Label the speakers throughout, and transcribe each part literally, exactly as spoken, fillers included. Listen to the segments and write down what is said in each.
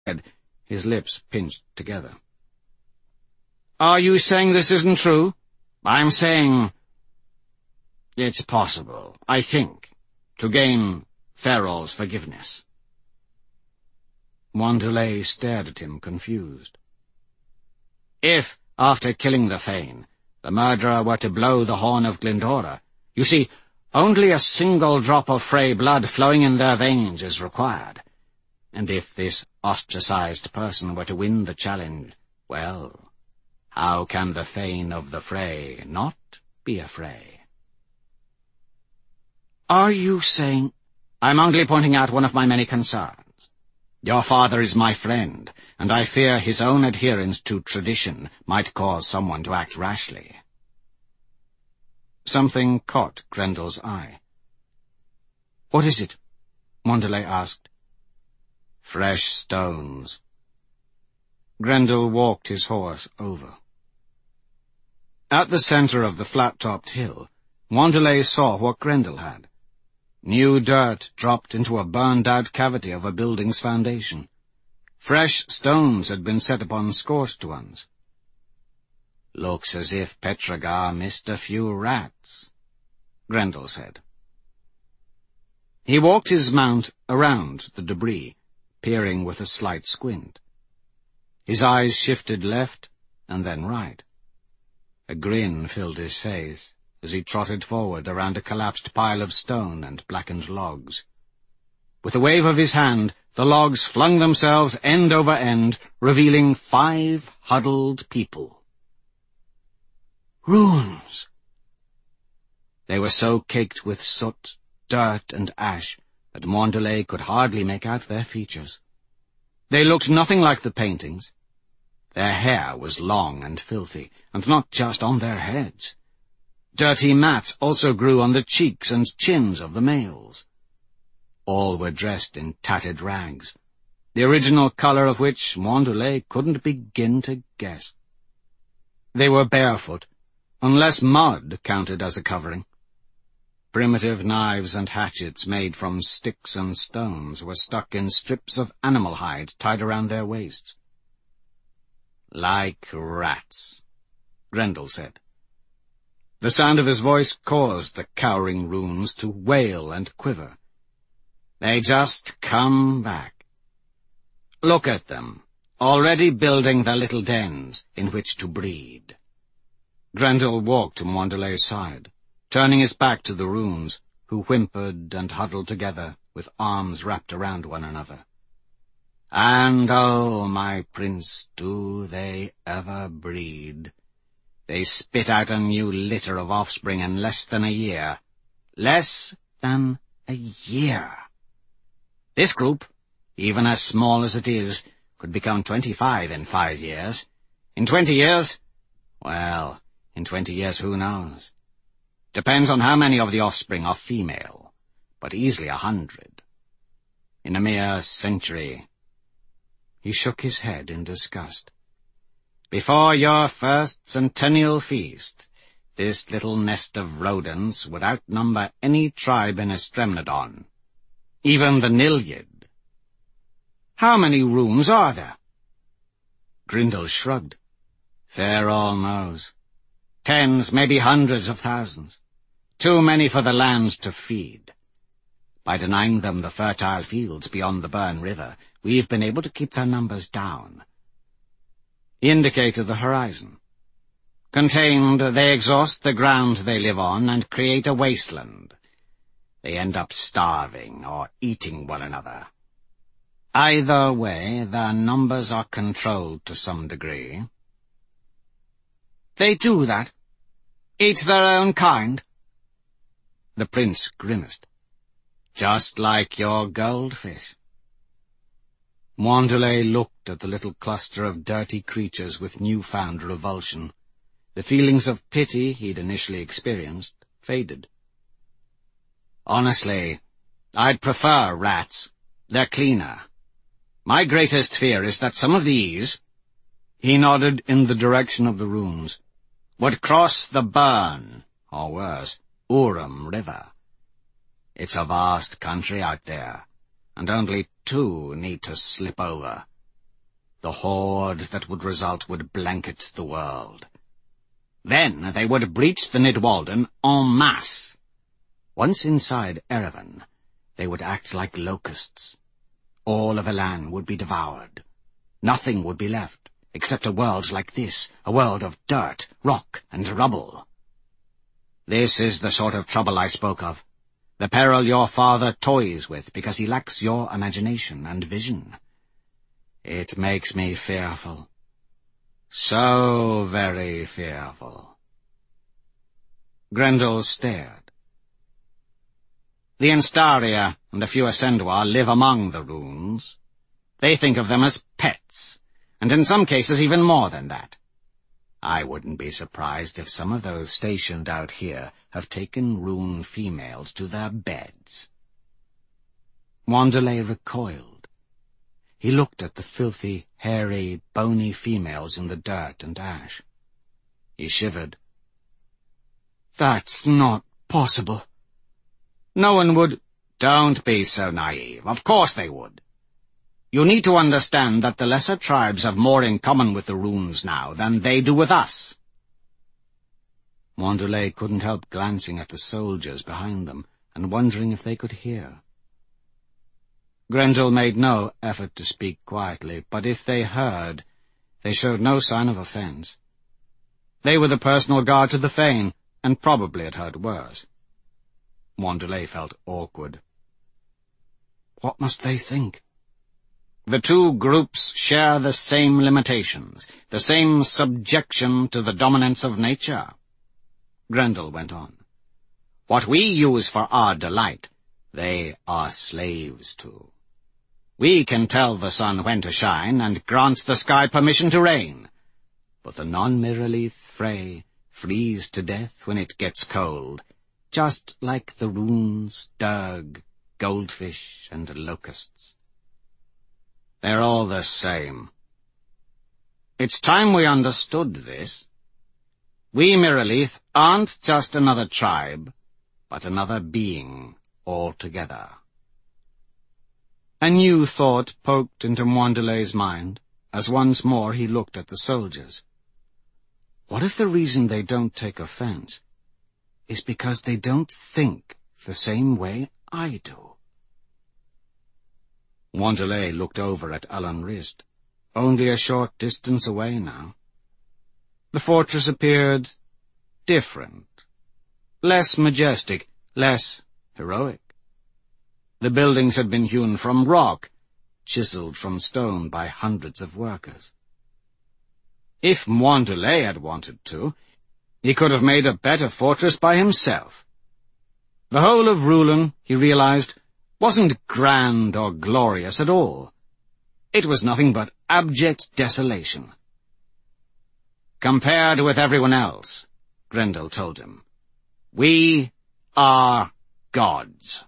Speaker 1: his lips pinched together. "Are you saying this isn't true?" "I'm saying it's possible, I think, to gain Ferrol's forgiveness." Wanderlei stared at him, confused. "If, after killing the Thane, the murderer were to blow the horn of Glindora, you see, only a single drop of Frey blood flowing in their veins is required. And if this ostracized person were to win the challenge, well, how can the Thane of the Frey not be a Frey?" "Are you saying—" "I'm only pointing out one of my many concerns. Your father is my friend, and I fear his own adherence to tradition might cause someone to act rashly." Something caught Grendel's eye. "What is it?" Wanderlei asked. "Fresh stones." Grendel walked his horse over. At the center of the flat-topped hill, Wanderlei saw what Grendel had. New dirt dropped into a burned-out cavity of a building's foundation. Fresh stones had been set upon scorched ones. "Looks as if Petragar missed a few rats," Grendel said. He walked his mount around the debris, peering with a slight squint. His eyes shifted left and then right. A grin filled his face as he trotted forward around a collapsed pile of stone and blackened logs. With a wave of his hand, the logs flung themselves end over end, revealing five huddled people. Runes! They were so caked with soot, dirt, and ash that Wanderlei could hardly make out their features. They looked nothing like the paintings. Their hair was long and filthy, and not just on their heads. Dirty mats also grew on the cheeks and chins of the males. All were dressed in tattered rags, the original color of which Wanderlei couldn't begin to guess. They were barefoot, unless mud counted as a covering. Primitive knives and hatchets made from sticks and stones were stuck in strips of animal hide tied around their waists. "Like rats," Grendel said. The sound of his voice caused the cowering runes to wail and quiver. "They just come back. Look at them, already building their little dens in which to breed." Grendel walked to Wanderlei's side, turning his back to the runes, who whimpered and huddled together with arms wrapped around one another. "And oh, my prince, do they ever breed? They spit out a new litter of offspring in less than a year. Less than a year. This group, even as small as it is, could become twenty-five in five years. In twenty years? Well, in twenty years who knows? Depends on how many of the offspring are female, but easily a hundred. In a mere century." He shook his head in disgust. "Before your first centennial feast, this little nest of rodents would outnumber any tribe in Estremnadon, even the Nilliad." "How many runes are there?" Grendel shrugged. "Ferrol knows. Tens, maybe hundreds of thousands. Too many for the land to feed. By denying them the fertile fields beyond the Burn River, we've been able to keep their numbers down." He indicated the horizon. "Contained, they exhaust the ground they live on and create a wasteland. They end up starving or eating one another. Either way, their numbers are controlled to some degree." "They do that? Eat their own kind?" The prince grimaced. "Just like your goldfish." Wanderlei looked at the little cluster of dirty creatures with newfound revulsion. The feelings of pity he'd initially experienced faded. "Honestly, I'd prefer rats. They're cleaner. My greatest fear is that some of these," he nodded in the direction of the runes, "would cross the Burn, or worse, Urim River. It's a vast country out there, and only two need to slip over. The horde that would result would blanket the world. Then they would breach the Nidwalden en masse. Once inside Erevan, they would act like locusts. All of Elan would be devoured. Nothing would be left, except a world like this, a world of dirt, rock, and rubble. This is the sort of trouble I spoke of, the peril your father toys with because he lacks your imagination and vision. It makes me fearful. So very fearful. Grendel stared. The Instaria and a few Ascenduar live among the runes. They think of them as pets, and in some cases even more than that. I wouldn't be surprised if some of those stationed out here have taken rune females to their beds. Wanderlei recoiled. He looked at the filthy, hairy, bony females in the dirt and ash. He shivered. That's not possible. No one would... Don't be so naive. Of course they would. You need to understand that the lesser tribes have more in common with the runes now than they do with us. Wanderlei couldn't help glancing at the soldiers behind them and wondering if they could hear. Grendel made no effort to speak quietly, but if they heard, they showed no sign of offense. They were the personal guard to the Fane, and probably had heard worse. Wanderlei felt awkward. What must they think? The two groups share the same limitations, the same subjection to the dominance of nature. Grendel went on. What we use for our delight, they are slaves to. We can tell the sun when to shine and grant the sky permission to rain, but the non-Mirraleaf Frey freeze to death when it gets cold, just like the runes, Durg, goldfish, and locusts. They're all the same. It's time we understood this. We Mirraleaf aren't just another tribe, but another being altogether. A new thought poked into Wanderlei's mind, as once more he looked at the soldiers. What if the reason they don't take offense is because they don't think the same way I do? Wanderlei looked over at Alan Rist, only a short distance away now. The fortress appeared different, less majestic, less heroic. The buildings had been hewn from rock, chiseled from stone by hundreds of workers. If Wanderlei had wanted to, he could have made a better fortress by himself. The whole of Rhulen, he realized, wasn't grand or glorious at all. It was nothing but abject desolation. Compared with everyone else, Grendel told him, we are gods.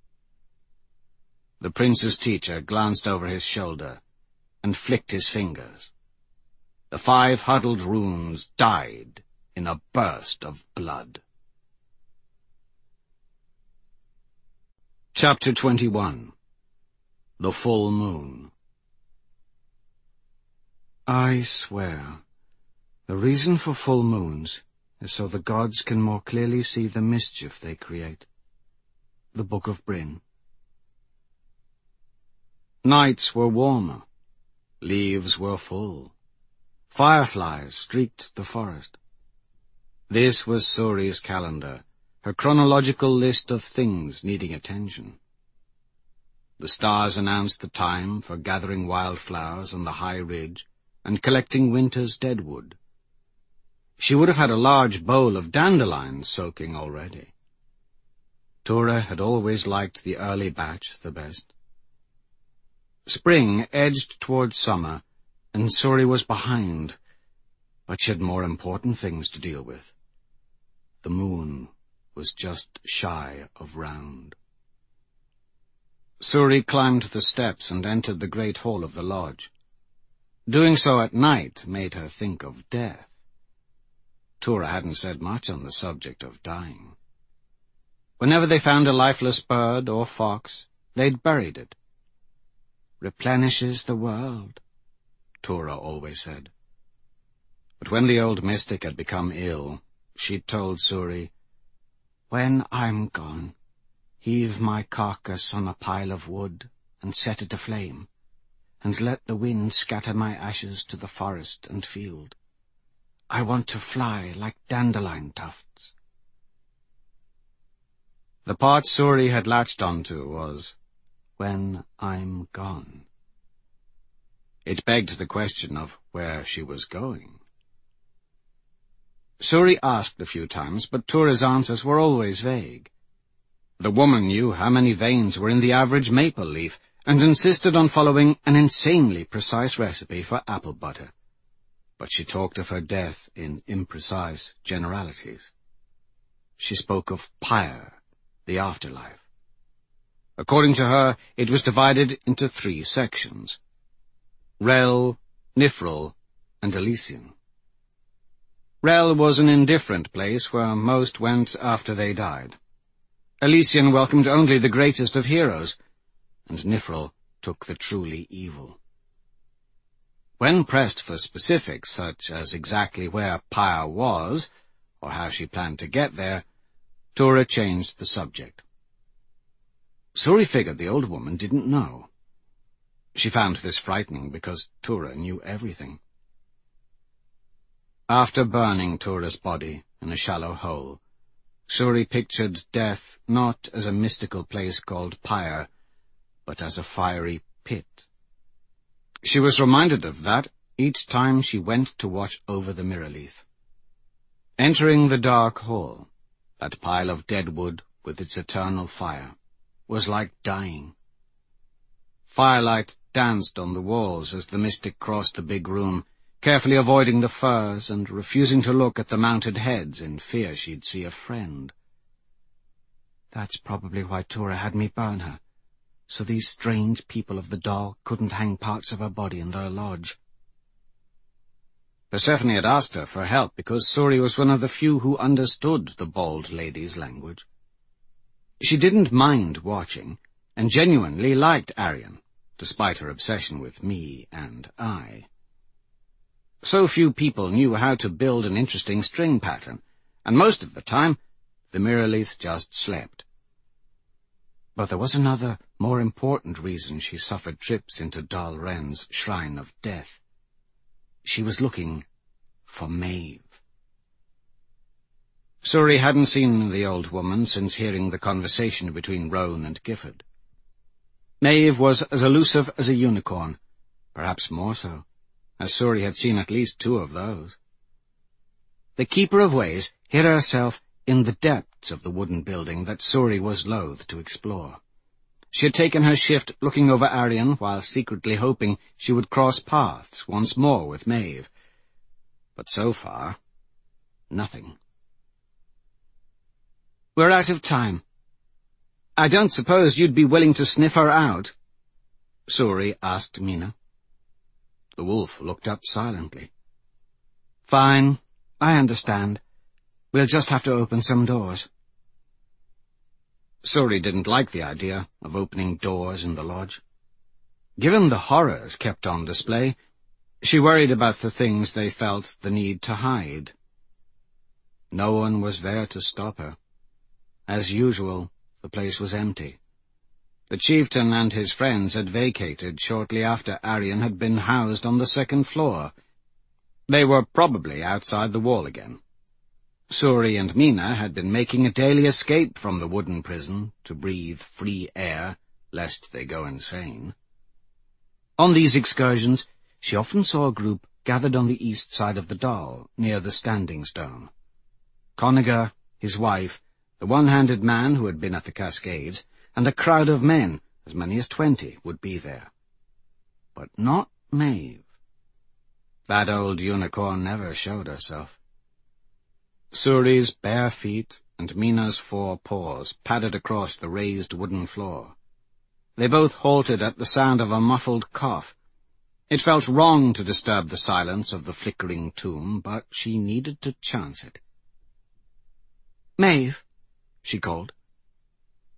Speaker 1: The prince's teacher glanced over his shoulder and flicked his fingers. The five huddled runes died in a burst of blood. Chapter twenty-one. The Full Moon. I swear, the reason for full moons is so the gods can more clearly see the mischief they create. The Book of Bryn. Nights were warmer. Leaves were full. Fireflies streaked the forest. This was Suri's calendar, her chronological list of things needing attention. The stars announced the time for gathering wildflowers on the high ridge and collecting winter's deadwood. She would have had a large bowl of dandelions soaking already. Tura had always liked the early batch the best. Spring edged toward summer, and Suri was behind, but she had more important things to deal with. The moon was just shy of round. Suri climbed the steps and entered the great hall of the lodge. Doing so at night made her think of death. Tura hadn't said much on the subject of dying. Whenever they found a lifeless bird or fox, they'd buried it. Replenishes the world, Tora always said. But when the old mystic had become ill, she'd told Suri, "When I'm gone, heave my carcass on a pile of wood and set it aflame, and let the wind scatter my ashes to the forest and field. I want to fly like dandelion tufts." The part Suri had latched onto was, "when I'm gone." It begged the question of where she was going. Suri asked a few times, but Tora's answers were always vague. The woman knew how many veins were in the average maple leaf, and insisted on following an insanely precise recipe for apple butter. But she talked of her death in imprecise generalities. She spoke of pyre, the afterlife. According to her, it was divided into three sections: Rel, Nifril, and Elysian. Rel was an indifferent place where most went after they died. Elysian welcomed only the greatest of heroes, and Nifril took the truly evil. When pressed for specifics, such as exactly where Pyre was, or how she planned to get there, Tora changed the subject. Suri figured the old woman didn't know. She found this frightening because Tora knew everything. After burning Tora's body in a shallow hole, Suri pictured death not as a mystical place called Pyre, but as a fiery pit. She was reminded of that each time she went to watch over the Mirrorleaf. Entering the dark hall, that pile of dead wood with its eternal fire, was like dying. Firelight danced on the walls as the mystic crossed the big room, carefully avoiding the furs and refusing to look at the mounted heads in fear she'd see a friend. That's probably why Tora had me burn her, so these strange people of the Dahl couldn't hang parts of her body in their lodge. Persephone had asked her for help because Suri was one of the few who understood the bald lady's language. She didn't mind watching, and genuinely liked Arion, despite her obsession with me and I. So few people knew how to build an interesting string pattern, and most of the time, the Mirrorleaf just slept. But there was another, more important reason she suffered trips into Dal Ren's shrine of death. She was looking for Maeve. Suri hadn't seen the old woman since hearing the conversation between Roan and Gifford. Maeve was as elusive as a unicorn, perhaps more so, as Suri had seen at least two of those. The Keeper of Ways hid herself in the depths of the wooden building that Suri was loath to explore. She had taken her shift looking over Arion while secretly hoping she would cross paths once more with Maeve. But so far, nothing. "We're out of time. I don't suppose you'd be willing to sniff her out?" Suri asked Mina. The wolf looked up silently. "Fine, I understand. We'll just have to open some doors." Suri didn't like the idea of opening doors in the lodge. Given the horrors kept on display, she worried about the things they felt the need to hide. No one was there to stop her. As usual, the place was empty. The chieftain and his friends had vacated shortly after Arion had been housed on the second floor. They were probably outside the wall again. Suri and Mina had been making a daily escape from the wooden prison to breathe free air, lest they go insane. On these excursions, she often saw a group gathered on the east side of the Dahl, near the Standing Stone. Coniger, his wife, the one-handed man who had been at the Cascades, and a crowd of men, as many as twenty, would be there. But not Maeve. That old unicorn never showed herself. Suri's bare feet and Mina's four paws padded across the raised wooden floor. They both halted at the sound of a muffled cough. It felt wrong to disturb the silence of the flickering tomb, but she needed to chance it. "Maeve," she called.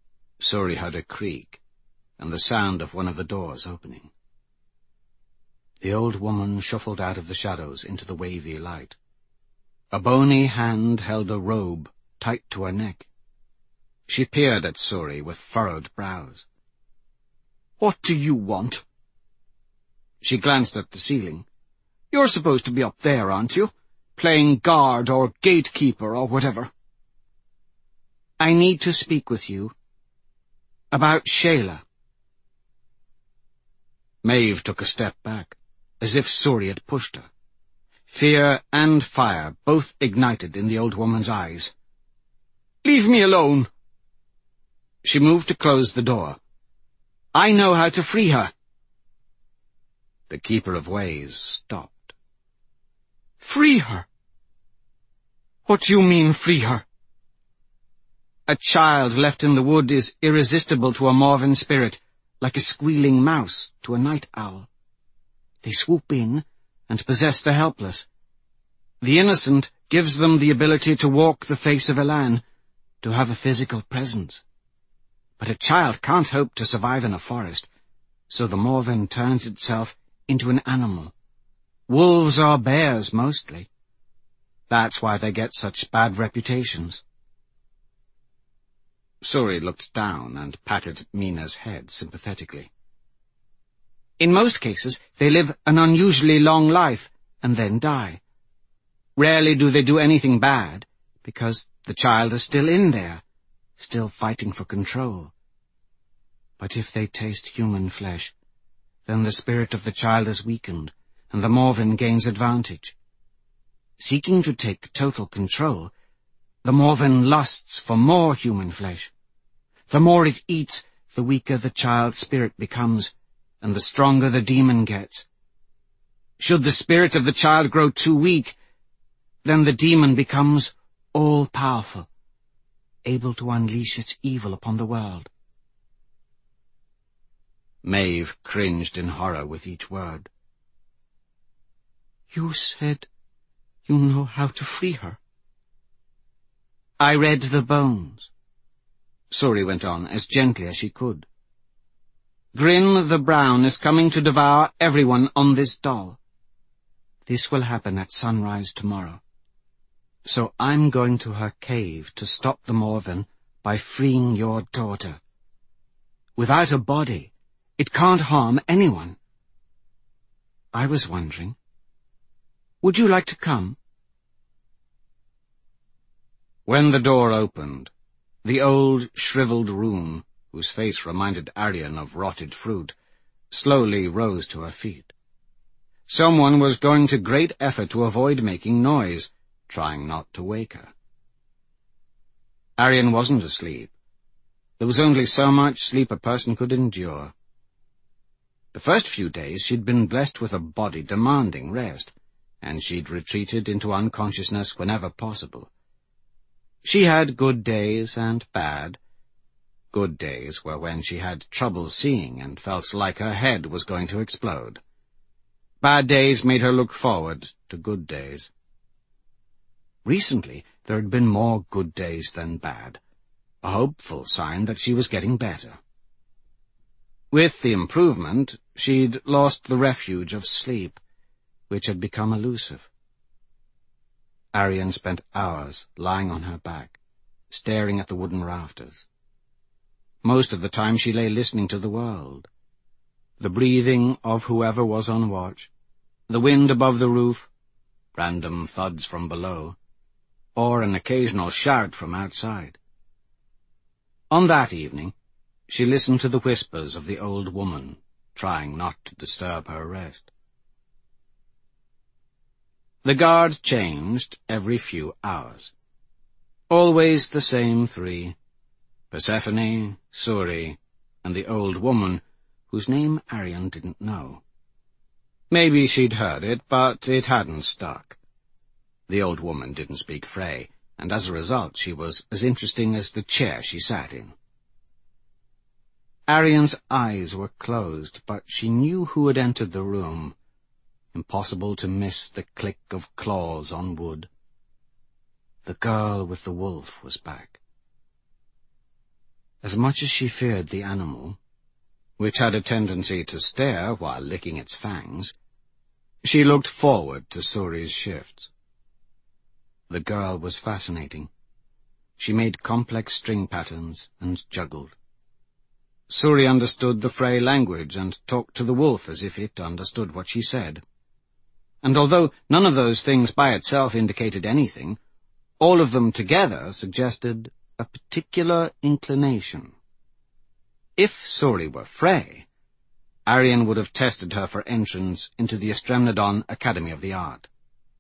Speaker 1: Suri heard a creak, and the sound of one of the doors opening. The old woman shuffled out of the shadows into the wavy light. A bony hand held a robe tight to her neck. She peered at Suri with furrowed brows. "What do you want?" She glanced at the ceiling. "You're supposed to be up there, aren't you? Playing guard or gatekeeper or whatever." "I need to speak with you. About Shayla." Maeve took a step back, as if Suri had pushed her. Fear and fire both ignited in the old woman's eyes. "Leave me alone!" She moved to close the door. "I know how to free her." The Keeper of Ways stopped. "Free her? What do you mean, free her?" "A child left in the wood is irresistible to a Morven spirit, like a squealing mouse to a night owl. They swoop in and possess the helpless. The innocent gives them the ability to walk the face of Elan, to have a physical presence. But a child can't hope to survive in a forest, so the Morven turns itself into an animal. Wolves or bears, mostly. That's why they get such bad reputations." Suri looked down and patted Mina's head sympathetically. "In most cases, they live an unusually long life and then die. Rarely do they do anything bad, because the child is still in there, still fighting for control. But if they taste human flesh, then the spirit of the child is weakened, and the Morven gains advantage. Seeking to take total control, the Morven lusts for more human flesh. The more it eats, the weaker the child's spirit becomes, and the stronger the demon gets. Should the spirit of the child grow too weak, then the demon becomes all-powerful, able to unleash its evil upon the world." Maeve cringed in horror with each word. "You said you know how to free her." "I read the bones," Suri went on as gently as she could. "Grin the Brown is coming to devour everyone on this doll. This will happen at sunrise tomorrow. So I'm going to her cave to stop the Morven by freeing your daughter. Without a body, it can't harm anyone. I was wondering, would you like to come?" When the door opened, the old, shriveled room, whose face reminded Aryan of rotted fruit, slowly rose to her feet. Someone was going to great effort to avoid making noise, trying not to wake her. Aryan wasn't asleep. There was only so much sleep a person could endure. The first few days she'd been blessed with a body demanding rest, and she'd retreated into unconsciousness whenever possible. She had good days and bad. Good days were when she had trouble seeing and felt like her head was going to explode. Bad days made her look forward to good days. Recently, there had been more good days than bad, a hopeful sign that she was getting better. With the improvement, she'd lost the refuge of sleep, which had become elusive. Aryan spent hours lying on her back, staring at the wooden rafters. Most of the time she lay listening to the world, the breathing of whoever was on watch, the wind above the roof, random thuds from below, or an occasional shout from outside. On that evening, she listened to the whispers of the old woman, trying not to disturb her rest. The guard changed every few hours. Always the same three, Persephone, Suri, and the old woman, whose name Aryan didn't know. Maybe she'd heard it, but it hadn't stuck. The old woman didn't speak Frey, and as a result she was as interesting as the chair she sat in. Aryan's eyes were closed, but she knew who had entered the room. Impossible to miss the click of claws on wood. The girl with the wolf was back. As much as she feared the animal, which had a tendency to stare while licking its fangs, She looked forward to Suri's shifts. The girl was fascinating. She made complex string patterns and juggled. Suri understood the Frey language and talked to the wolf as if it understood what she said. And although none of those things by itself indicated anything, all of them together suggested a particular inclination. If Suri were Frey, Arian would have tested her for entrance into the Estremnadon Academy of the Art.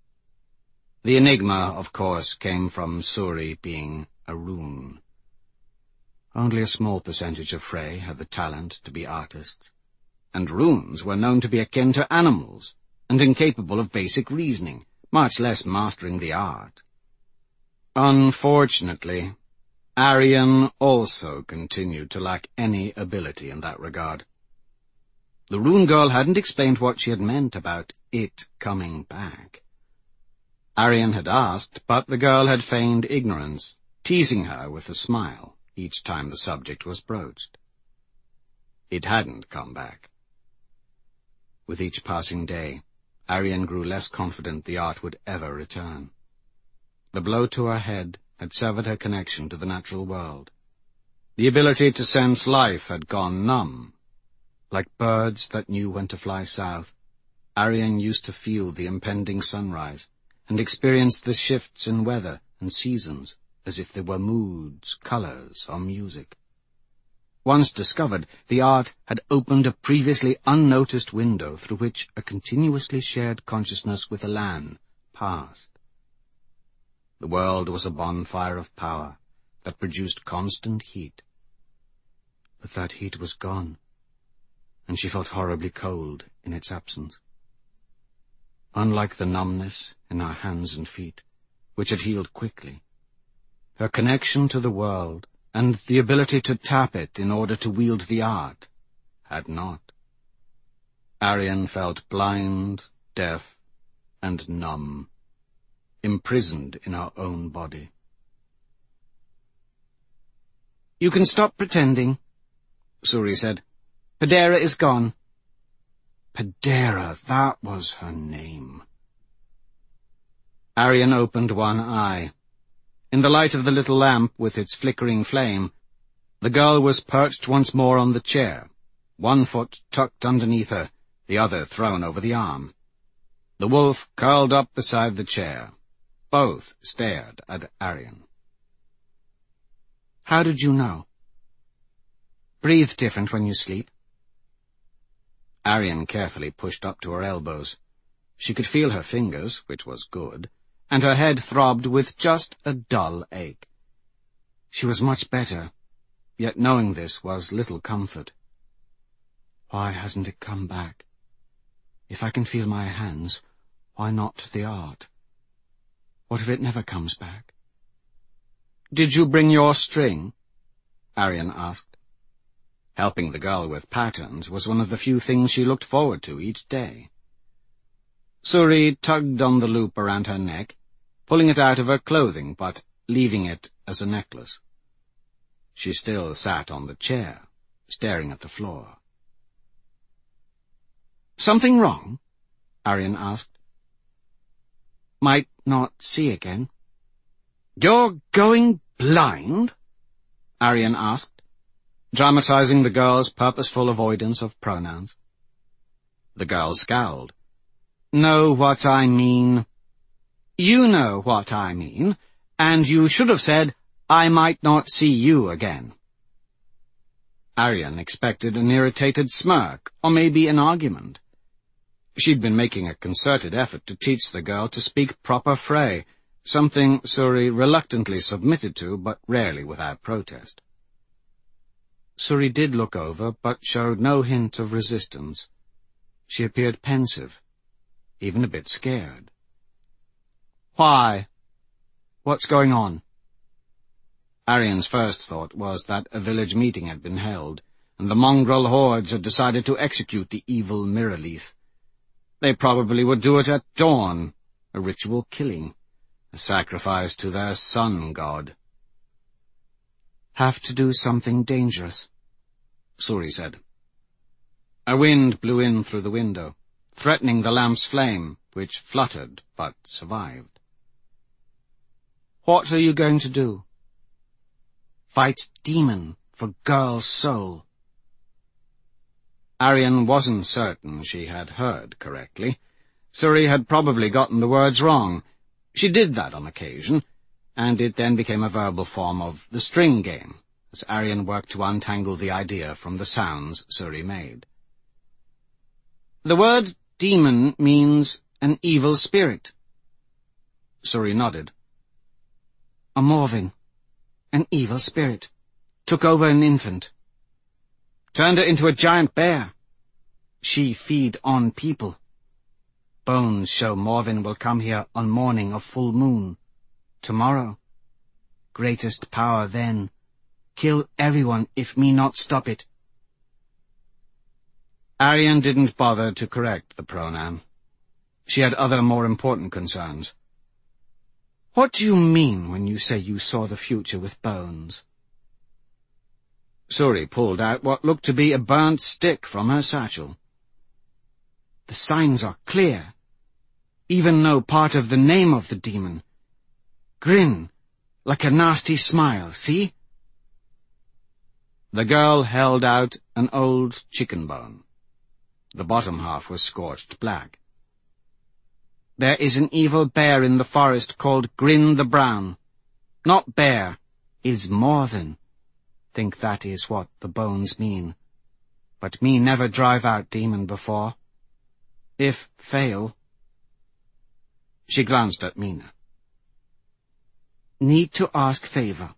Speaker 1: The enigma, of course, came from Suri being a rune. Only a small percentage of Frey had the talent to be artists, and runes were known to be akin to animals and incapable of basic reasoning, much less mastering the art. Unfortunately, Arian also continued to lack any ability in that regard. The rune girl hadn't explained what she had meant about it coming back. Arian had asked, but the girl had feigned ignorance, teasing her with a smile each time the subject was broached. It hadn't come back. With each passing day, Arian grew less confident the art would ever return. The blow to her head had severed her connection to the natural world. The ability to sense life had gone numb. Like birds that knew when to fly south, Arian used to feel the impending sunrise and experience the shifts in weather and seasons as if they were moods, colors, or music. Once discovered, the art had opened a previously unnoticed window through which a continuously shared consciousness with Elan passed. The world was a bonfire of power that produced constant heat. But that heat was gone, and she felt horribly cold in its absence. Unlike the numbness in her hands and feet, which had healed quickly, her connection to the world and the ability to tap it in order to wield the art had not. Arian felt blind, deaf, and numb, imprisoned in her own body. "You can stop pretending," Suri said. "Pedera is gone." Pedera, that was her name. Arian opened one eye. In the light of the little lamp with its flickering flame, the girl was perched once more on the chair, one foot tucked underneath her, the other thrown over the arm. The wolf curled up beside the chair. Both stared at Arian. "How did you know? Breathe different when you sleep." Arian carefully pushed up to her elbows. She could feel her fingers, which was good, and her head throbbed with just a dull ache. She was much better, yet knowing this was little comfort. Why hasn't it come back? If I can feel my hands, why not the art? What if it never comes back? "Did you bring your string?" Arian asked. Helping the girl with patterns was one of the few things she looked forward to each day. Suri tugged on the loop around her neck, pulling it out of her clothing, but leaving it as a necklace. She still sat on the chair, staring at the floor. "Something wrong?" Arian asked. "Might not see again." "You're going blind?" Arian asked, dramatizing the girl's purposeful avoidance of pronouns. The girl scowled. "Know what I mean?" "You know what I mean, and you should have said, 'I might not see you again.'" Arian expected an irritated smirk, or maybe an argument. She'd been making a concerted effort to teach the girl to speak proper Frey, something Suri reluctantly submitted to, but rarely without protest. Suri did look over, but showed no hint of resistance. She appeared pensive, even a bit scared. "Why? What's going on?" Arian's first thought was that a village meeting had been held, and the mongrel hordes had decided to execute the evil Mirraleaf. They probably would do it at dawn, a ritual killing, a sacrifice to their sun god. "Have to do something dangerous," Suri said. A wind blew in through the window, threatening the lamp's flame, which fluttered but survived. "What are you going to do?" "Fight demon for girl's soul." Arian wasn't certain she had heard correctly. Suri had probably gotten the words wrong. She did that on occasion, and it then became a verbal form of the string game, as Arian worked to untangle the idea from the sounds Suri made. "The word demon means an evil spirit." Suri nodded. "A Morven, an evil spirit, took over an infant. Turned her into a giant bear. She feed on people. Bones show Morven will come here on morning of full moon. Tomorrow. Greatest power then. Kill everyone if me not stop it." Arian didn't bother to correct the pronoun. She had other more important concerns. "What do you mean when you say you saw the future with Bones?" Suri pulled out what looked to be a burnt stick from her satchel. "The signs are clear. Even know part of the name of the demon. Grin, like a nasty smile, see?" The girl held out an old chicken bone. The bottom half was scorched black. "There is an evil bear in the forest called Grin the Brown. Not bear, is Morven. Think that is what the bones mean. But me never drive out demon before. If fail..." She glanced at Mina. "Need to ask favor."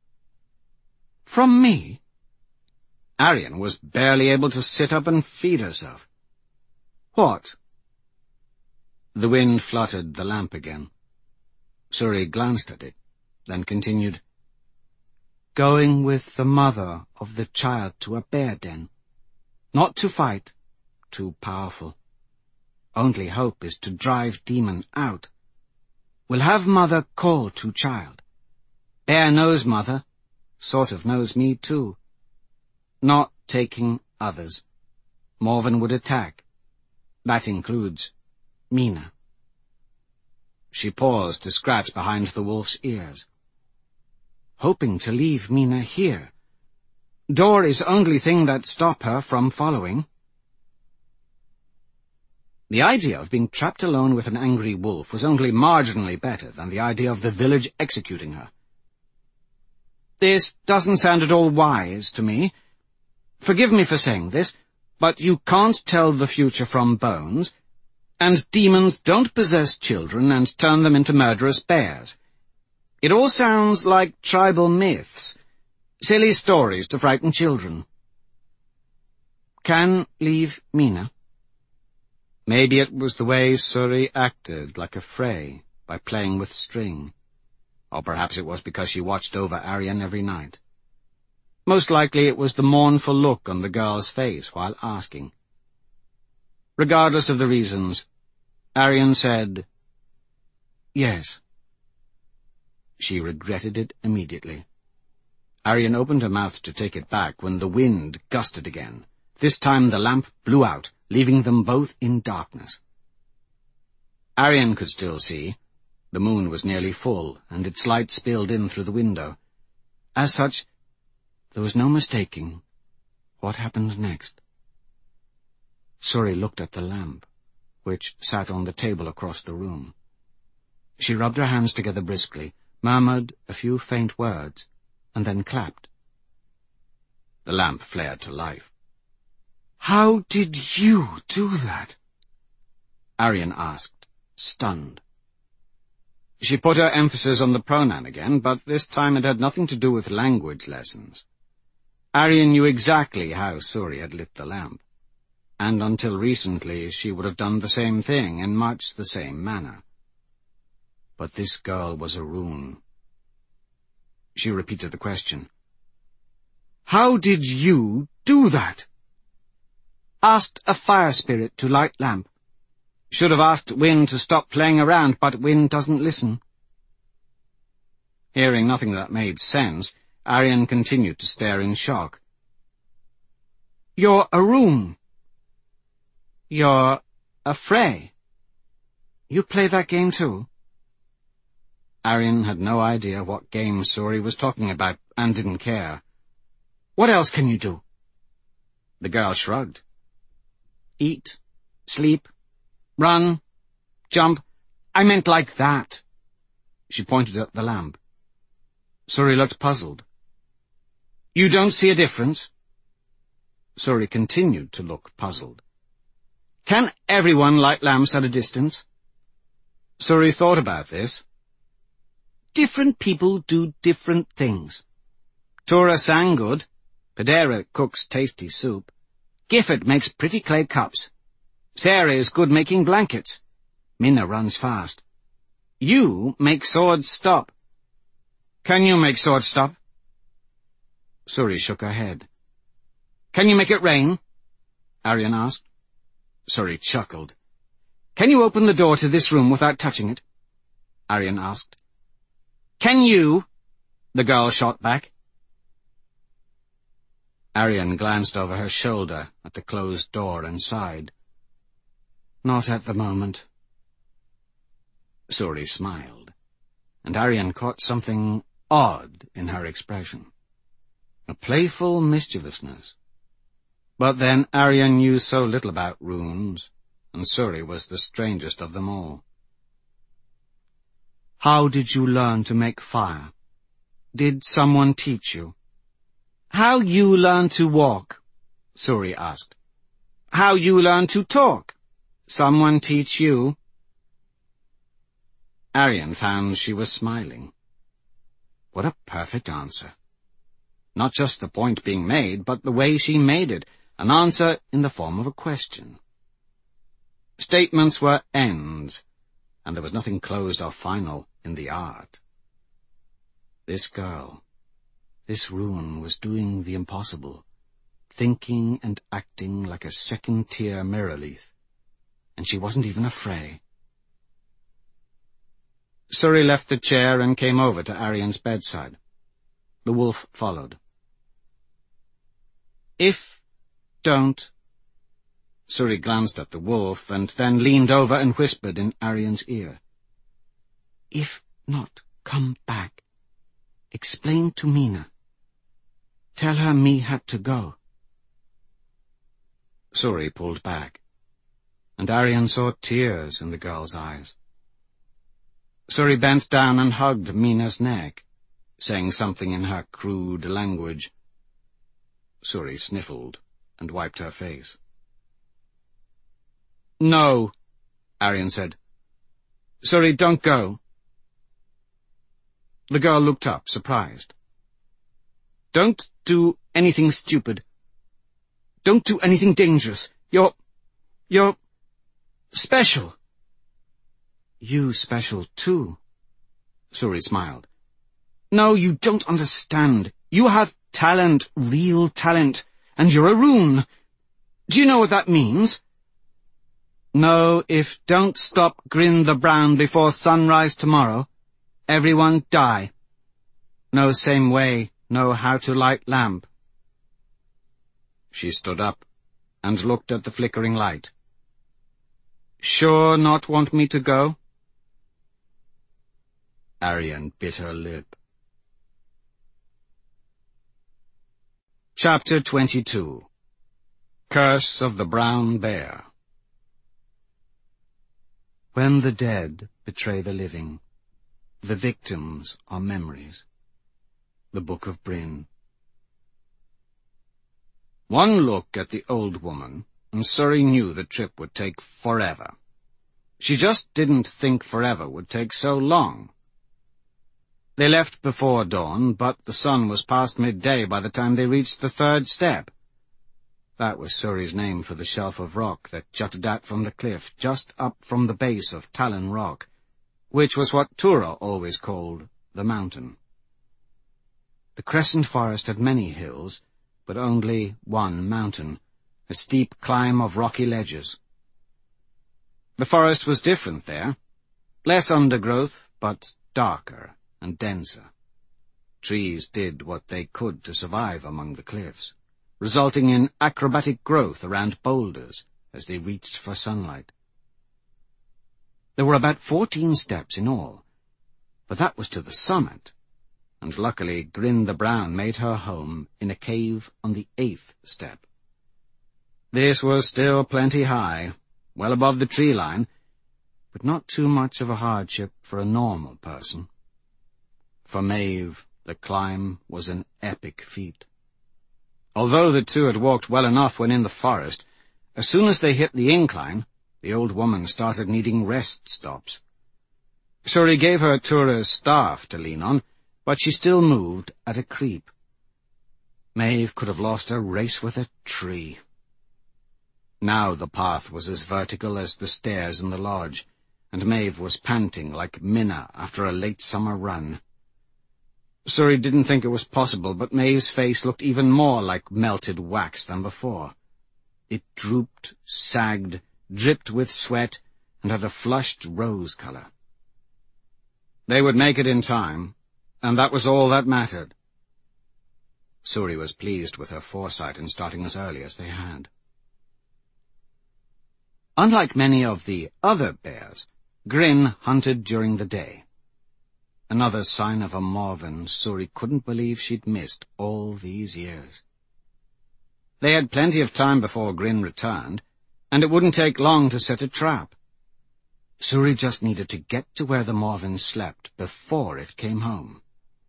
Speaker 1: "From me?" Arian was barely able to sit up and feed herself. "What?" The wind fluttered the lamp again. Suri glanced at it, then continued, "Going with the mother of the child to a bear den. Not to fight, too powerful. Only hope is to drive demon out. Will have mother call to child. Bear knows mother, sort of knows me too. Not taking others. Morven would attack. That includes Mina." She paused to scratch behind the wolf's ears. "Hoping to leave Mina here. Door is only thing that stop her from following." The idea of being trapped alone with an angry wolf was only marginally better than the idea of the village executing her. "This doesn't sound at all wise to me. Forgive me for saying this, but you can't tell the future from Bones, and demons don't possess children and turn them into murderous bears. It all sounds like tribal myths, silly stories to frighten children." "Can leave Mina?" Maybe it was the way Suri acted like a Frey, by playing with string. Or perhaps it was because she watched over Arian every night. Most likely it was the mournful look on the girl's face while asking. Regardless of the reasons, Arian said, "Yes." She regretted it immediately. Arian opened her mouth to take it back when the wind gusted again. This time the lamp blew out, leaving them both in darkness. Arian could still see. The moon was nearly full, and its light spilled in through the window. As such, there was no mistaking what happened next. Suri looked at the lamp, which sat on the table across the room. She rubbed her hands together briskly, murmured a few faint words, and then clapped. The lamp flared to life. "How did you do that?" Arian asked, stunned. She put her emphasis on the pronoun again, but this time it had nothing to do with language lessons. Arian knew exactly how Suri had lit the lamp, and until recently she would have done the same thing in much the same manner. But this girl was a rune. She repeated the question. "How did you do that?" "Asked a fire spirit to light lamp. Should have asked Wind to stop playing around, but Wind doesn't listen." Hearing nothing that made sense, Arian continued to stare in shock. "You're a rune." "You're A fray? You play that game too? Aryan had no idea what game Suri was talking about, and didn't care. What else can you do? The girl shrugged. Eat, sleep, run, jump. I meant like that. She pointed at the lamp. Suri looked puzzled. You don't see a difference? Suri continued to look puzzled. Can everyone light lamps at a distance? Suri thought about this. Different people do different things. Tora sang good. Pedera cooks tasty soup. Gifford makes pretty clay cups. Sarah is good making blankets. Minna runs fast. You make swords stop. Can you make swords stop? Suri shook her head. Can you make it rain? Aryan asked. Suri chuckled. Can you open the door to this room without touching it? Aryan asked. Can you? The girl shot back. Aryan glanced over her shoulder at the closed door and sighed. Not at the moment. Suri smiled, and Aryan caught something odd in her expression. A playful mischievousness. But then Aryan knew so little about runes, and Suri was the strangest of them all. How did you learn to make fire? Did someone teach you? How you learn to walk? Suri asked. How you learn to talk? Someone teach you? Aryan found she was smiling. What a perfect answer. Not just the point being made, but the way she made it, an answer in the form of a question. Statements were ends, and there was nothing closed or final in the art. This girl, this rune was doing the impossible, thinking and acting like a second-tier Mirrorleaf, and she wasn't even a Frey. Suri left the chair and came over to Aryan's bedside. The wolf followed. If, don't... Suri glanced at the wolf and then leaned over and whispered in Aryan's ear. If not, come back. Explain to Mina. Tell her me had to go. Suri pulled back, and Aryan saw tears in the girl's eyes. Suri bent down and hugged Mina's neck, saying something in her crude language. Suri sniffled and wiped her face. No, Aryan said. Suri, don't go. The girl looked up, surprised. Don't do anything stupid. Don't do anything dangerous. You're... you're... special. You special, too. Suri smiled. No, you don't understand. You have talent, real talent, and you're a rune. Do you know what that means? No, if don't stop Grin the Brown before sunrise tomorrow, everyone die. No same way, know how to light lamp. She stood up and looked at the flickering light. Sure not want me to go? Aryan bit her lip. Chapter twenty-two. Curse of the Brown Bear. When the dead betray the living, the victims are memories. The Book of Bryn. One look at the old woman, and Suri knew the trip would take forever. She just didn't think forever would take so long. They left before dawn, but the sun was past midday by the time they reached the third step. That was Suri's name for the shelf of rock that jutted out from the cliff just up from the base of Talon Rock, which was what Tura always called the mountain. The Crescent Forest had many hills, but only one mountain, a steep climb of rocky ledges. The forest was different there, less undergrowth, but darker and denser. Trees did what they could to survive among the cliffs, resulting in acrobatic growth around boulders as they reached for sunlight. There were about fourteen steps in all, but that was to the summit, and luckily Grin the Brown made her home in a cave on the eighth step. This was still plenty high, well above the tree line, but not too much of a hardship for a normal person. For Maeve, the climb was an epic feat. Although the two had walked well enough when in the forest, as soon as they hit the incline, the old woman started needing rest stops. Surrey gave her Tura's staff to lean on, but she still moved at a creep. Maeve could have lost a race with a tree. Now the path was as vertical as the stairs in the lodge, and Maeve was panting like Minna after a late summer run. Surrey didn't think it was possible, but Maeve's face looked even more like melted wax than before. It drooped, sagged, dripped with sweat, and had a flushed rose color. They would make it in time, and that was all that mattered. Surrey was pleased with her foresight in starting as early as they had. Unlike many of the other bears, Grin hunted during the day. Another sign of a Morven Surrey couldn't believe she'd missed all these years. They had plenty of time before Grin returned, and it wouldn't take long to set a trap. Surrey just needed to get to where the Morven slept before it came home.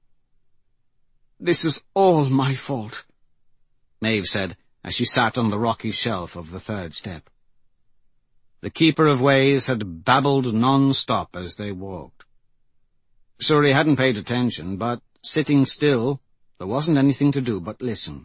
Speaker 1: "This is all my fault," Maeve said as she sat on the rocky shelf of the third step. The Keeper of Ways had babbled non-stop as they walked. Surrey hadn't paid attention, but, sitting still, there wasn't anything to do but listen.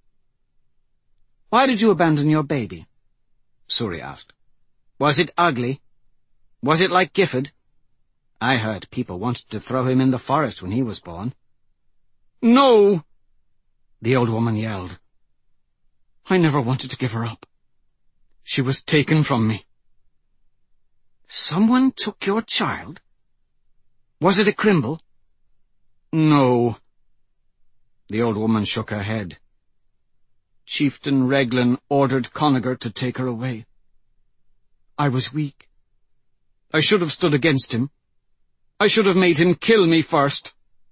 Speaker 1: "Why did you abandon your baby?" Surrey asked. "Was it ugly? Was it like Gifford? I heard people wanted to throw him in the forest when he was born." "No!" the old woman yelled. "I never wanted to give her up. She was taken from me." "Someone took your child? Was it a Crimble?" "No." The old woman shook her head. "Chieftain Reglan ordered Conagher to take her away. I was weak. I should have stood against him. I should have made him kill me first."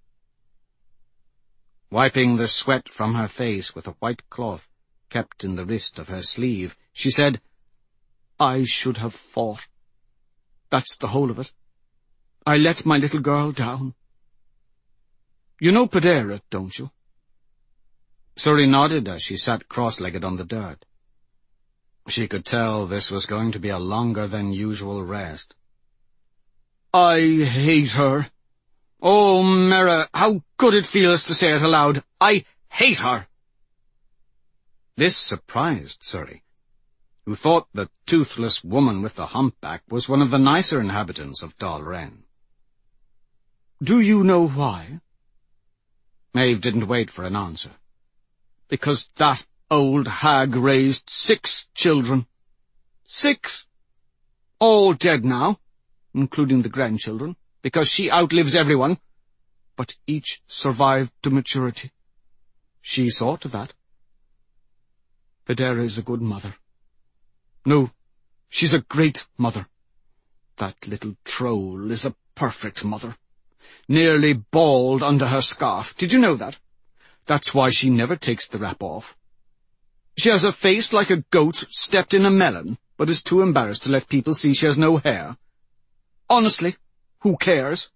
Speaker 1: Wiping the sweat from her face with a white cloth kept in the wrist of her sleeve, she said, "I should have fought. That's the whole of it. I let my little girl down. You know Pedera, don't you?" Surrey nodded as she sat cross-legged on the dirt. She could tell this was going to be a longer than usual rest. "I hate her. Oh, Mera, how good it feels to say it aloud. I hate her." This surprised Surrey, who thought the toothless woman with the humpback was one of the nicer inhabitants of Dal Ren. "Do you know why?" Maeve didn't wait for an answer. "Because that old hag raised six children. Six! All dead now, including the grandchildren, because she outlives everyone. But each survived to maturity. She saw to that. Pedera is a good mother. No, she's a great mother. That little troll is a perfect mother. Nearly bald under her scarf. Did you know that? That's why she never takes the wrap off. She has a face like a goat stepped in a melon, but is too embarrassed to let people see she has no hair. Honestly, who cares?"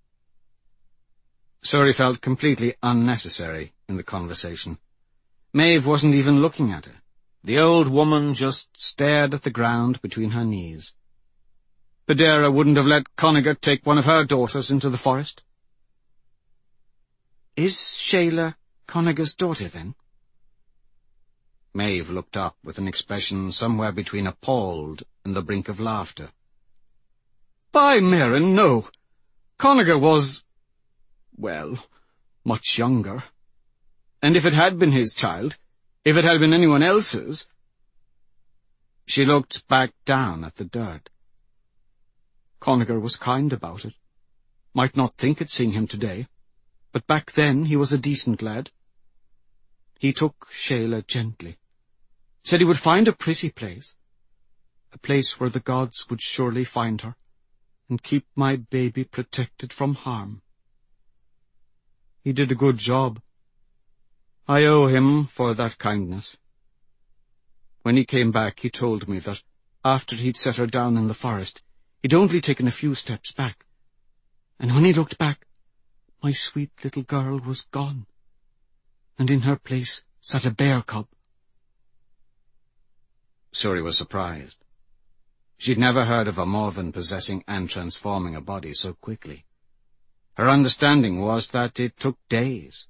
Speaker 1: Surrey felt completely unnecessary in the conversation. Maeve wasn't even looking at her. The old woman just stared at the ground between her knees. Pedera wouldn't have let Conagher take one of her daughters into the forest. "Is Shayla Conagher's daughter, then?" Maeve looked up with an expression somewhere between appalled and the brink of laughter. "By Merrin, no. Conagher was, well, much younger. And if it had been his child, if it had been anyone else's—" She looked back down at the dirt. "Conagher was kind about it. Might not think it seeing him today, but back then he was a decent lad. He took Shayla gently. Said he would find a pretty place, a place where the gods would surely find her, and keep my baby protected from harm. He did a good job. I owe him for that kindness. When he came back, he told me that after he'd set her down in the forest, he'd only taken a few steps back. And when he looked back, my sweet little girl was gone, and in her place sat a bear cub. Suri was surprised. She'd never heard of a Morven possessing and transforming a body so quickly. Her understanding was that it took days.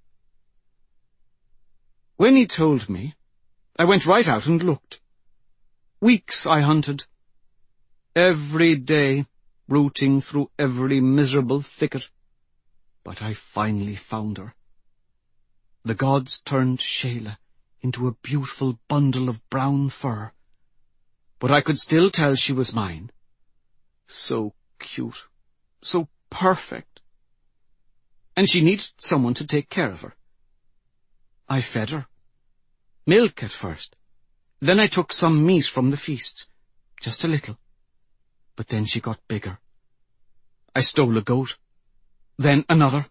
Speaker 1: When he told me, I went right out and looked. Weeks I hunted. Every day, rooting through every miserable thicket. But I finally found her. The gods turned Shayla into a beautiful bundle of brown fur. But I could still tell she was mine. So cute, so perfect. And she needed someone to take care of her. I fed her. Milk at first. Then I took some meat from the feasts. Just a little. But then she got bigger. I stole a goat. Then another.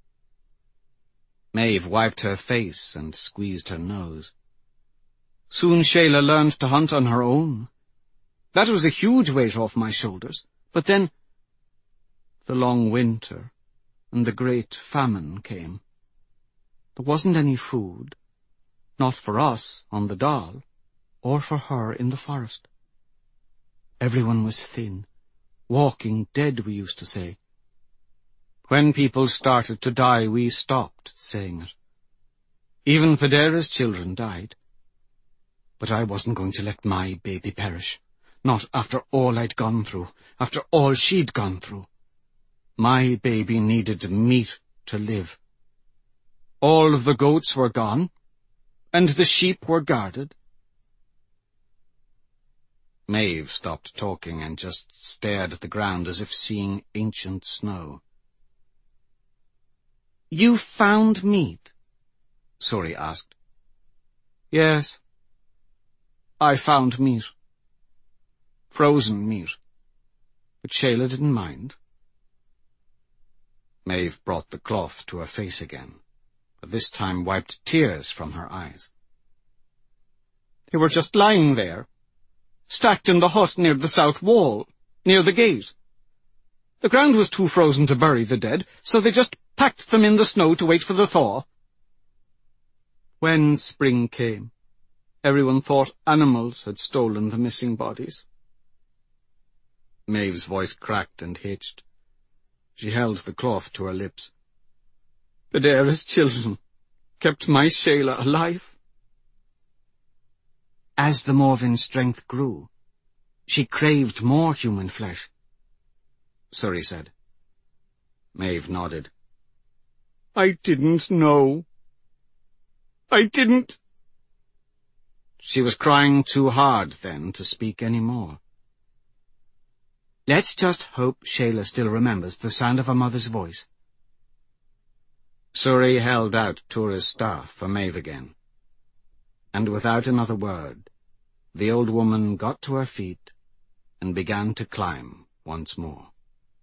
Speaker 1: Maeve wiped her face and squeezed her nose. Soon Shayla learned to hunt on her own. That was a huge weight off my shoulders. But then the long winter and the great famine came. There wasn't any food, not for us on the Dal, or for her in the forest. Everyone was thin, walking dead, we used to say. When people started to die, we stopped saying it. Even Pedera's children died. But I wasn't going to let my baby perish, not after all I'd gone through, after all she'd gone through. My baby needed meat to live. All of the goats were gone, and the sheep were guarded. Maeve stopped talking and just stared at the ground as if seeing ancient snow. "You found meat?" Suri asked. "Yes, I found meat. Frozen meat. But Shayla didn't mind." Maeve brought the cloth to her face again, but this time wiped tears from her eyes. "They were just lying there, stacked in the hut near the south wall, near the gate. The ground was too frozen to bury the dead, so they just packed them in the snow to wait for the thaw. When spring came, everyone thought animals had stolen the missing bodies." Maeve's voice cracked and hitched. She held the cloth to her lips. "Pedera's children kept my Shayla alive." As the Morven's strength grew, she craved more human flesh, Suri said. Maeve nodded. "I didn't know. I didn't—" She was crying too hard then to speak any more. "Let's just hope Shayla still remembers the sound of her mother's voice." Suri held out Tura's staff for Maeve again, and without another word, the old woman got to her feet and began to climb once more.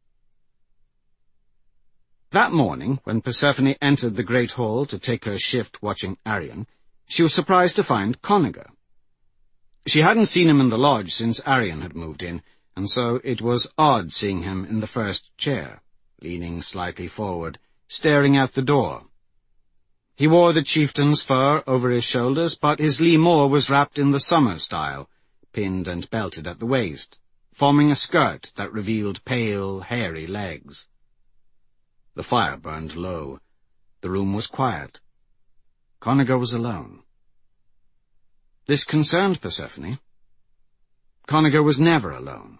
Speaker 1: That morning, when Persephone entered the great hall to take her shift watching Arion, she was surprised to find Conager. She hadn't seen him in the lodge since Arion had moved in, and so it was odd seeing him in the first chair, leaning slightly forward, staring out the door. He wore the chieftain's fur over his shoulders, but his lee moor was wrapped in the summer style, pinned and belted at the waist, forming a skirt that revealed pale, hairy legs. The fire burned low. The room was quiet. Conager was alone. This concerned Persephone. Conager was never alone.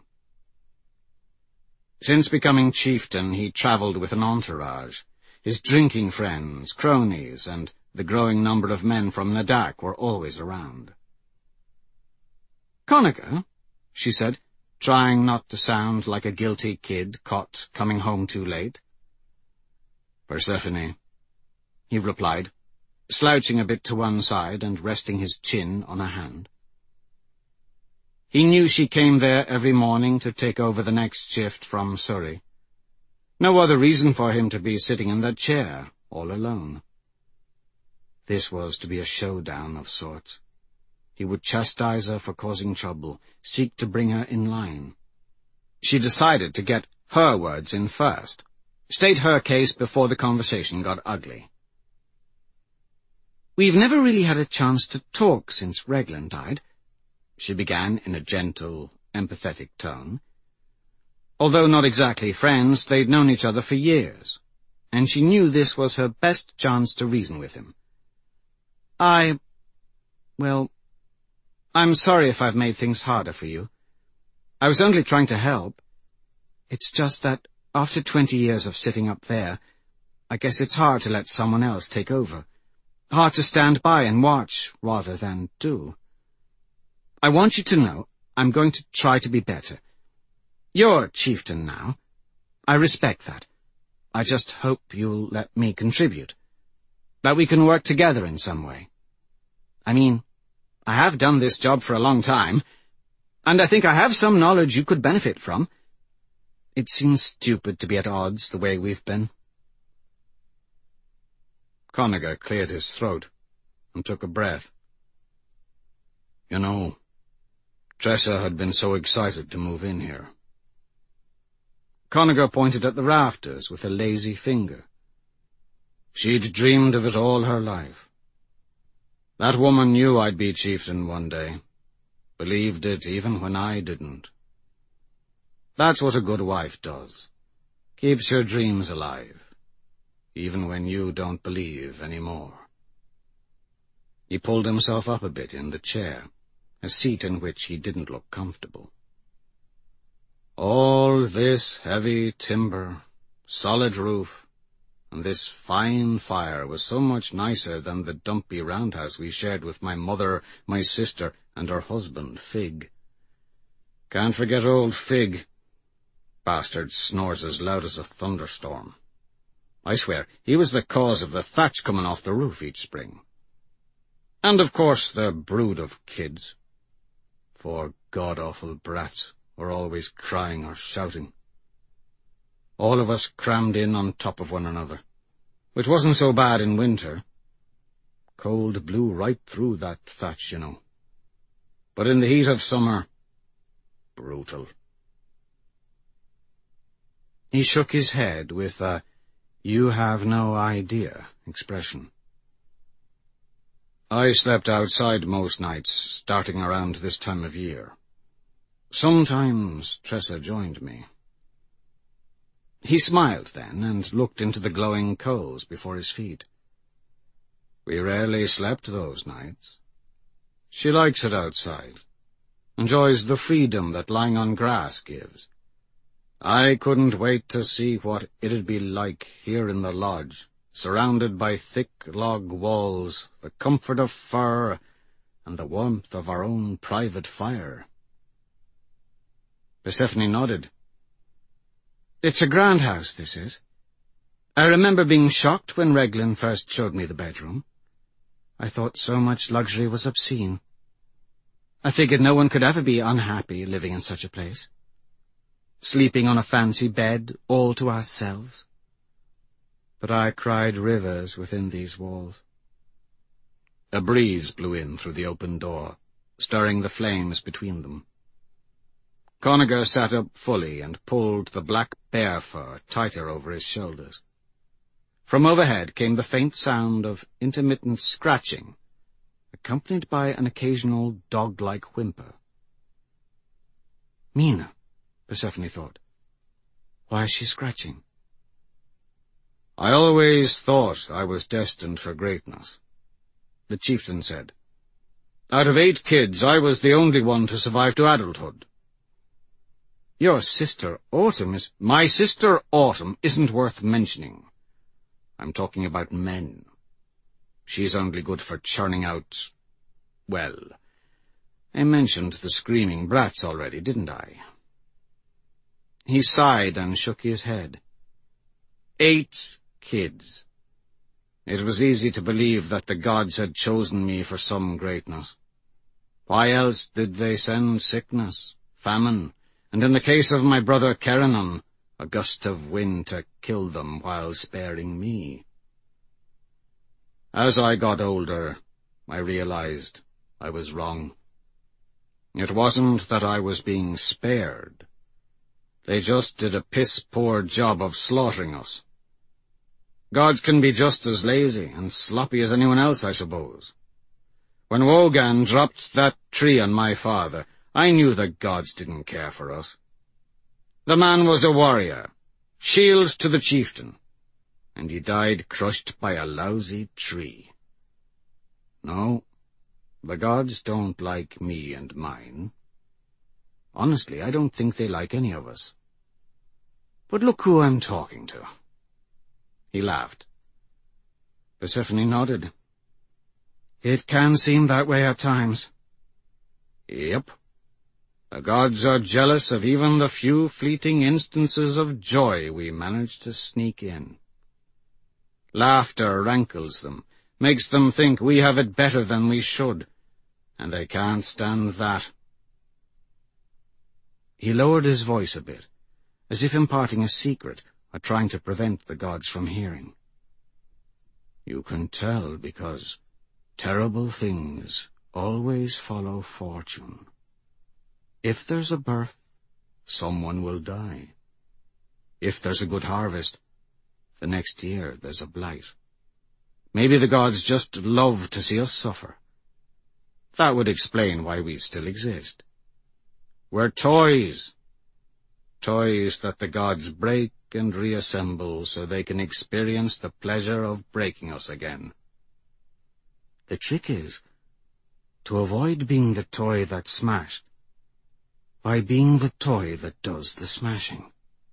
Speaker 1: Since becoming chieftain, he travelled with an entourage. His drinking friends, cronies, and the growing number of men from Nadak were always around. "Conager," she said, trying not to sound like a guilty kid caught coming home too late. "Persephone," he replied, slouching a bit to one side and resting his chin on a hand. He knew she came there every morning to take over the next shift from Surrey. No other reason for him to be sitting in that chair, all alone. This was to be a showdown of sorts. He would chastise her for causing trouble, seek to bring her in line. She decided to get her words in first, state her case before the conversation got ugly. "We've never really had a chance to talk since Reglan died," she began in a gentle, empathetic tone. Although not exactly friends, they'd known each other for years, and she knew this was her best chance to reason with him. I... well, I'm sorry if I've made things harder for you. I was only trying to help. It's just that after twenty years of sitting up there, I guess it's hard to let someone else take over. Hard to stand by and watch rather than do. I want you to know I'm going to try to be better. You're chieftain now. I respect that. I just hope you'll let me contribute. That we can work together in some way. I mean, I have done this job for a long time, and I think I have some knowledge you could benefit from. It seems stupid to be at odds the way we've been." Connager cleared his throat and took a breath. "You know, Tressa had been so excited to move in here." Connager pointed at the rafters with a lazy finger. "She'd dreamed of it all her life. That woman knew I'd be chieftain one day, believed it even when I didn't. That's what a good wife does, keeps your dreams alive, even when you don't believe any more." He pulled himself up a bit in the chair, a seat in which he didn't look comfortable. "All this heavy timber, solid roof, and this fine fire was so much nicer than the dumpy roundhouse we shared with my mother, my sister, and her husband, Fig. Can't forget old Fig. Bastard snores as loud as a thunderstorm. I swear, he was the cause of the thatch coming off the roof each spring. And, of course, the brood of kids. Four god-awful brats were always crying or shouting. All of us crammed in on top of one another, which wasn't so bad in winter. Cold blew right through that thatch, you know. But in the heat of summer, brutal." He shook his head with a "you have no idea" expression. "I slept outside most nights, starting around this time of year. Sometimes Tressa joined me." He smiled then and looked into the glowing coals before his feet. "We rarely slept those nights. She likes it outside, enjoys the freedom that lying on grass gives. I couldn't wait to see what it'd be like here in the lodge, surrounded by thick log walls, the comfort of fur, and the warmth of our own private fire." Persephone nodded. "It's a grand house, this is. I remember being shocked when Reglan first showed me the bedroom. I thought so much luxury was obscene. I figured no one could ever be unhappy living in such a place. Sleeping on a fancy bed, all to ourselves. But I cried rivers within these walls." A breeze blew in through the open door, stirring the flames between them. Connager sat up fully and pulled the black bear fur tighter over his shoulders. From overhead came the faint sound of intermittent scratching, accompanied by an occasional dog-like whimper. "Mina," Persephone thought. "Why is she scratching?" "I always thought I was destined for greatness," the chieftain said. "Out of eight kids, I was the only one to survive to adulthood." "Your sister Autumn is—" "My sister Autumn isn't worth mentioning. I'm talking about men. She's only good for churning out... well, I mentioned the screaming brats already, didn't I?" He sighed and shook his head. Eight kids. It was easy to believe that the gods had chosen me for some greatness. Why else did they send sickness, famine, and in the case of my brother Kerenon, a gust of wind to kill them while sparing me? As I got older, I realized I was wrong. It wasn't that I was being spared. They just did a piss-poor job of slaughtering us. Gods can be just as lazy and sloppy as anyone else, I suppose. When Wogan dropped that tree on my father, I knew the gods didn't care for us. The man was a warrior, shield to the chieftain, and he died crushed by a lousy tree. No, the gods don't like me and mine. Honestly, I don't think they like any of us. But look who I'm talking to. He laughed. Persephone nodded. It can seem that way at times. Yep. The gods are jealous of even the few fleeting instances of joy we manage to sneak in. Laughter rankles them, makes them think we have it better than we should, and they can't stand that. He lowered his voice a bit, as if imparting a secret or trying to prevent the gods from hearing. You can tell because terrible things always follow fortune. If there's a birth, someone will die. If there's a good harvest, the next year there's a blight. Maybe the gods just love to see us suffer. That would explain why we still exist. We're toys. Toys that the gods break and reassemble so they can experience the pleasure of breaking us again. The trick is to avoid being the toy that's smashed by being the toy that does the smashing.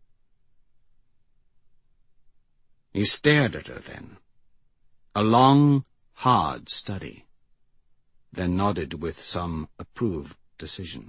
Speaker 1: He stared at her then, a long, hard study, then nodded with some approved decision.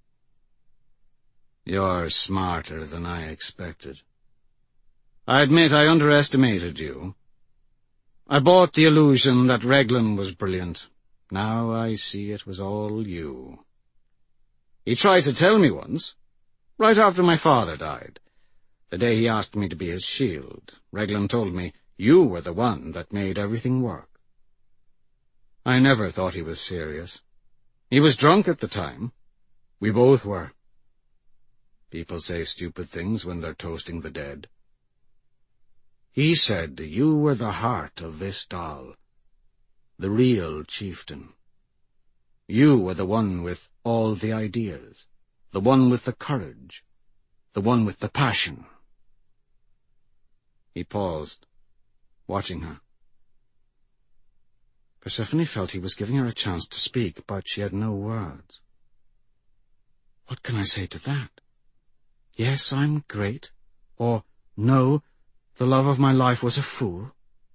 Speaker 1: You're smarter than I expected. I admit I underestimated you. I bought the illusion that Reglan was brilliant. Now I see it was all you. He tried to tell me once, right after my father died. The day he asked me to be his shield, Reglan told me you were the one that made everything work. I never thought he was serious. He was drunk at the time. We both were. People say stupid things when they're toasting the dead. He said you were the heart of Vistal, the real chieftain. You were the one with all the ideas, the one with the courage, the one with the passion. He paused, watching her. Persephone felt he was giving her a chance to speak, but she had no words. What can I say to that? Yes, I'm great, or no, the love of my life was a fool.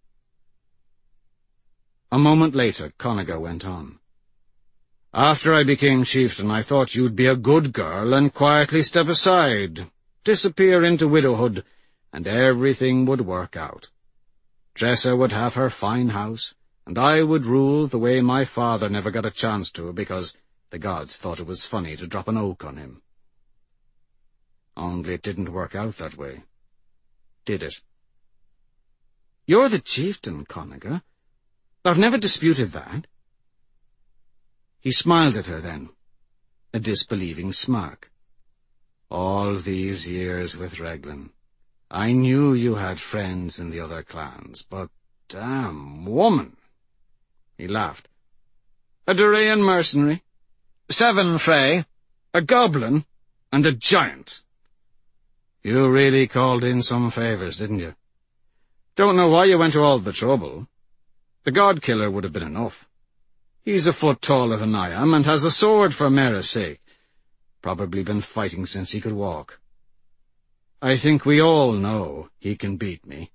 Speaker 1: A moment later, Conaga went on. After I became chieftain, I thought you'd be a good girl and quietly step aside, disappear into widowhood, and everything would work out. Tressa would have her fine house, and I would rule the way my father never got a chance to because the gods thought it was funny to drop an oak on him. Only it didn't work out that way, did it? You're the chieftain, Conaga. I've never disputed that. He smiled at her then, a disbelieving smirk. All these years with Reglan, I knew you had friends in the other clans, but damn woman! He laughed. A Dorean mercenary, seven Frey, a goblin, and a giant. You really called in some favours, didn't you? Don't know why you went to all the trouble. The god-killer would have been enough. He's a foot taller than I am, and has a sword for Mera's sake. Probably been fighting since he could walk. I think we all know he can beat me.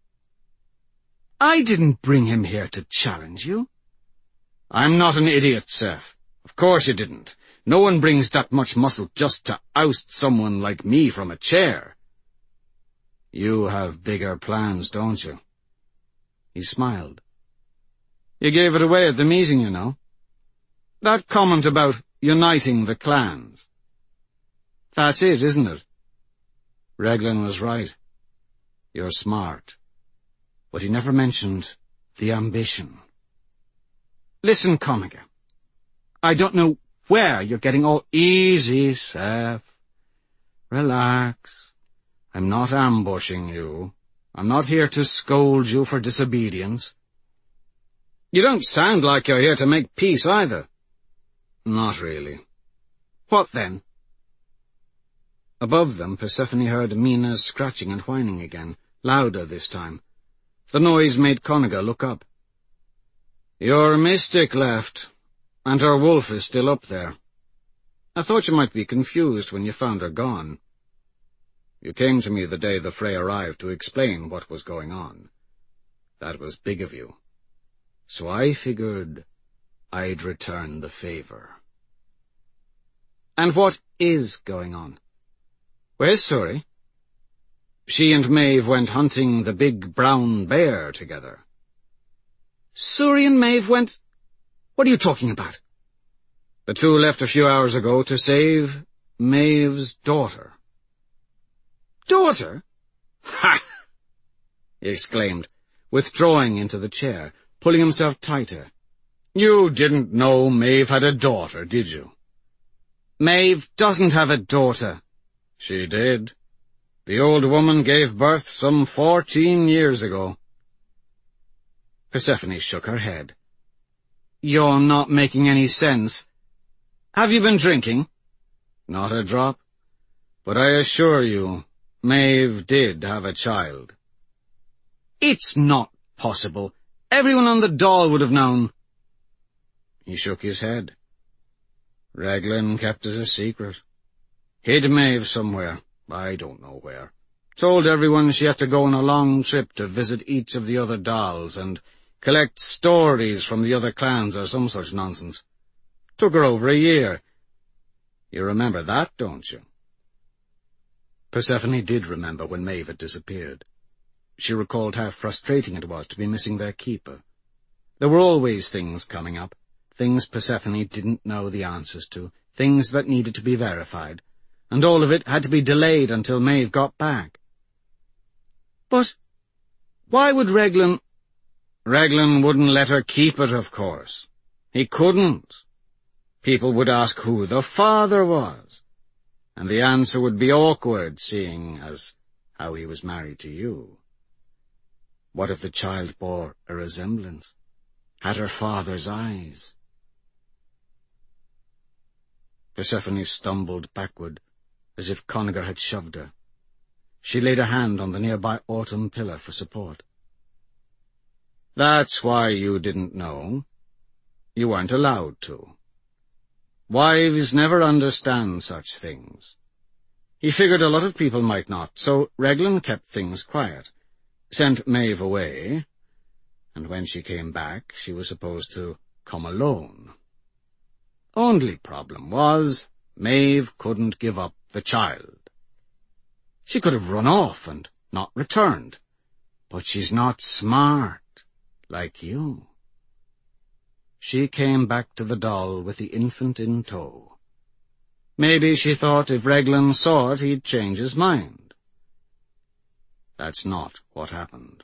Speaker 1: I didn't bring him here to challenge you. I'm not an idiot, Seth. Of course you didn't. No one brings that much muscle just to oust someone like me from a chair. You have bigger plans, don't you? He smiled. You gave it away at the meeting, you know. That comment about uniting the clans. That's it, isn't it? Reglan was right. You're smart. But he never mentioned the ambition. Listen, Conagher. I don't know where you're getting all easy, Seth. Relax. I'm not ambushing you. I'm not here to scold you for disobedience. You don't sound like you're here to make peace either. Not really. What then? Above them, Persephone heard Mina's scratching and whining again, louder this time. The noise made Conagher look up. Your mystic left, and her wolf is still up there. I thought you might be confused when you found her gone. You came to me the day the fray arrived to explain what was going on. That was big of you. So I figured I'd return the favor. And what is going on? Where's Suri? She and Maeve went hunting the big brown bear together. Suri and Maeve went... What are you talking about? The two left a few hours ago to save Maeve's daughter. Daughter? Ha! He exclaimed, withdrawing into the chair, pulling himself tighter. You didn't know Maeve had a daughter, did you? Maeve doesn't have a daughter. She did. The old woman gave birth some fourteen years ago. Persephone shook her head. You're not making any sense. Have you been drinking? Not a drop. But I assure you, Maeve did have a child. It's not possible. Everyone on the Dal would have known. He shook his head. Reglan kept it a secret. Hid Maeve somewhere, I don't know where. Told everyone she had to go on a long trip to visit each of the other Dals and collect stories from the other clans or some such nonsense. Took her over a year. You remember that, don't you? Persephone did remember when Maeve had disappeared. She recalled how frustrating it was to be missing their keeper. There were always things coming up, things Persephone didn't know the answers to, things that needed to be verified, and all of it had to be delayed until Maeve got back. But why would Reglan... Reglan wouldn't let her keep it, of course. He couldn't. People would ask who the father was, and the answer would be awkward, seeing as how he was married to you. What if the child bore a resemblance, had her father's eyes? Persephone stumbled backward, as if Conagher had shoved her. She laid a hand on the nearby autumn pillar for support. That's why you didn't know. You weren't allowed to. Wives never understand such things. He figured a lot of people might not, so Reglan kept things quiet, sent Maeve away, and when she came back, she was supposed to come alone. Only problem was, Maeve couldn't give up the child. She could have run off and not returned, but she's not smart, like you. She came back to the Dal with the infant in tow. Maybe she thought if Reglan saw it, he'd change his mind. That's not what happened.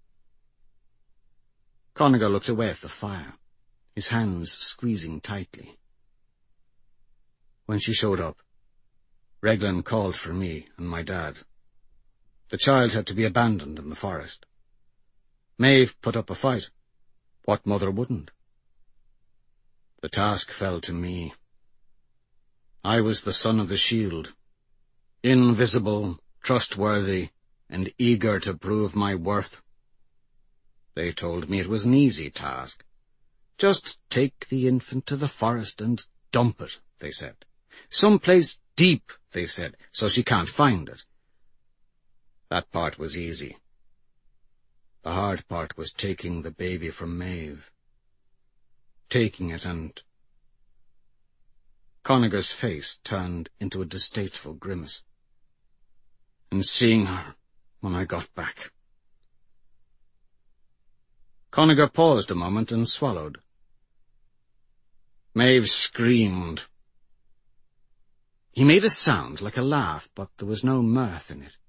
Speaker 1: Conagher looked away at the fire, his hands squeezing tightly. When she showed up, Reglan called for me and my dad. The child had to be abandoned in the forest. Maeve put up a fight. What mother wouldn't? The task fell to me. I was the son of the shield, invisible, trustworthy, and eager to prove my worth. They told me it was an easy task. Just take the infant to the forest and dump it, they said. Someplace deep, they said, so she can't find it. That part was easy. The hard part was taking the baby from Maeve. Taking it and... Conagher's face turned into a distasteful grimace. And seeing her when I got back. Conagher paused a moment and swallowed. Maeve screamed. He made a sound like a laugh, but there was no mirth in it.